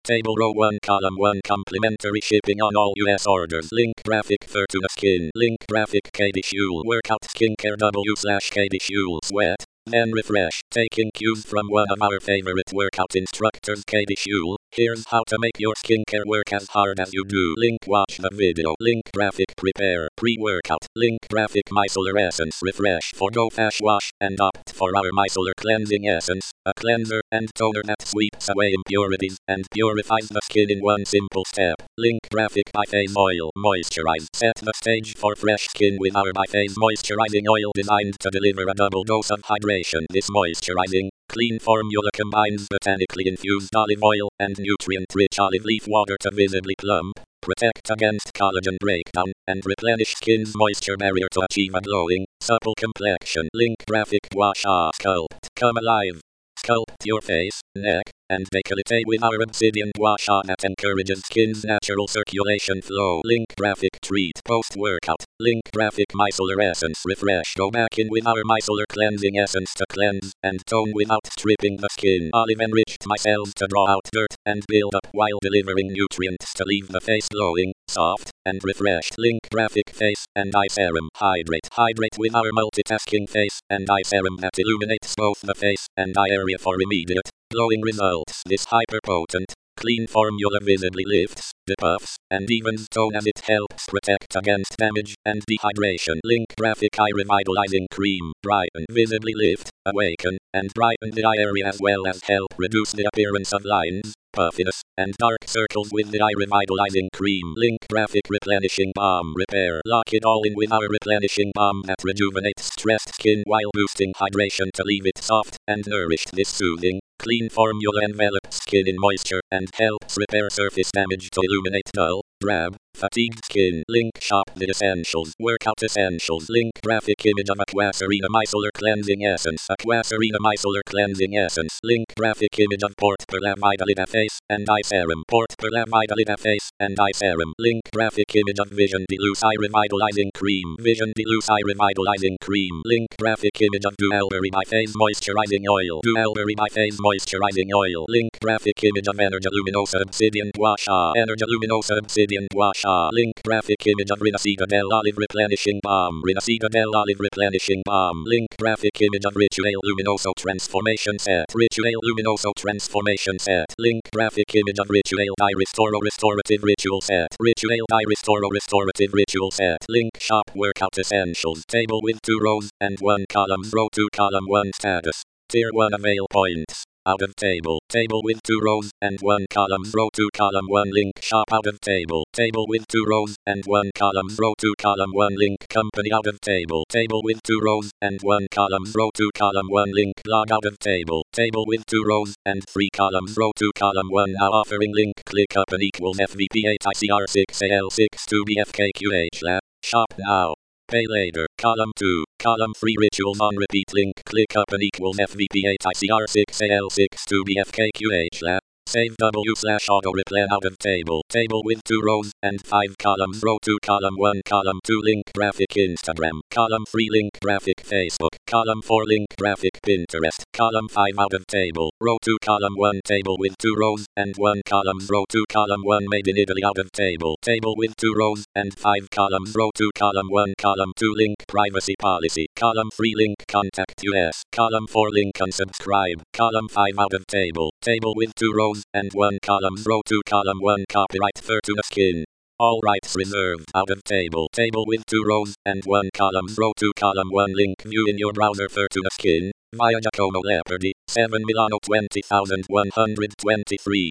Table row 1 column 1 complimentary shipping on all US orders. Link graphic Fortuna skin. Link graphic KD Schule workout skincare W/KD Schule sweat. Then refresh. Taking cues from one of our favorite workout instructors KD Schule. Here's how to make your skincare work as hard as you do. Link watch the video. Link graphic prepare pre-workout. Link graphic micellar essence refresh for Go Fash wash and opt for our micellar cleansing essence, a cleanser and toner that sweeps away impurities and purifies the skin in one simple step. Link graphic Biphase oil moisturize. Set the stage for fresh skin with our Biphase moisturizing oil designed to deliver a double dose of hydration. This moisturizing clean formula combines botanically infused olive oil and nutrient-rich olive leaf water to visibly plump, protect against collagen breakdown, and replenish skin's moisture barrier to achieve a glowing, supple complexion. Link graphic Gua Sha sculpt. Come alive. Sculpt your face, neck, and décolleté with our obsidian gua sha that encourages skin's natural circulation flow. Link graphic treat post-workout. Link graphic micellar essence refresh. Go back in with our micellar cleansing essence to cleanse and tone without stripping the skin. Olive enriched micelles to draw out dirt and build up while delivering nutrients to leave the face glowing, soft, and refreshed. Link graphic face and eye serum. Hydrate with our multitasking face and eye serum that illuminates both the face and eye area for immediate, glowing results. This hyper-potent, clean formula visibly lifts, depuffs, and evens tone as it helps protect against damage and dehydration. Link graphic eye revitalizing cream. Brighten, visibly lift, awaken, and brighten the eye area as well as help reduce the appearance of lines, puffiness, and dark circles with the eye revitalizing cream. Link graphic replenishing balm. Repair. Lock it all in with our replenishing balm that rejuvenates stressed skin while boosting hydration to leave it soft and nourished. This soothing, clean formula envelops skin in moisture and helps repair surface damage to illuminate dull, drab, fatigued skin. Link shop the essentials. Workout essentials. Link graphic image of Aquacerina micellar cleansing essence. Aquacerina micellar cleansing essence. Link graphic image of Port per la Vitalita face and eye serum. Port per la Vitalita face and eye serum. Link graphic image of Vision Deluxe eye revitalizing cream. Vision Deluxe eye revitalizing cream. Link graphic image of Dualberry Biphase moisturizing oil. Dualberry Biphase moisturizing oil. Link graphic image of Energy Luminosa obsidian gua sha. Energy Luminosa obsidian gua sha. Link graphic image of Rinascida del Olive replenishing balm. Rinascida del Olive replenishing balm. Link graphic image of Rituale Luminoso transformation set. Rituale Luminoso transformation set. Link graphic image of Rituale Dye Restoro restorative ritual set. Rituale Dye Restoro restorative ritual set. Link shop workout essentials. Table with 2 rows and 1 column. Row 2 column 1 status. Tier 1 avail points. Out of table. Table with 2 rows and 1 column. Row 2 column 1 link shop out of table. Table with 2 rows and 1 column. Row 2 column 1 link company out of table. Table with 2 rows and 1 column. Row 2 column 1 link blog out of table. Table with 2 rows and 3 columns. Row 2 column 1 now offering link click up and equals FVP8ICR6AL62BFKQH lab. Shop now. Pay later. Column 2. Column 3 rituals on repeat link click up and equals FVP8ICR6AL62BFKQH lab. Save W/auto replen out of table. Table with 2 rows and 5 columns. Row 2 column 1 column 2 link graphic Instagram. Column 3 link graphic Facebook. Column 4 link graphic Pinterest. Column 5 out of table. Row 2 column 1 table with 2 rows and 1 columns. Row 2 column 1 made in Italy out of table. Table with 2 rows and 5 columns. Row 2 column 1 column 2 link privacy policy. Column 3 link contact US. Column 4 link unsubscribe. Column 5 out of table. Table with 2 rows and 1 column. Row 2 column 1 copyright Fortuna skin. All rights reserved. Out of table. Table with 2 rows and 1 column. Row 2 column 1 link view in your browser Fortuna skin. Via Giacomo Leopardi. 7 Milano 20123.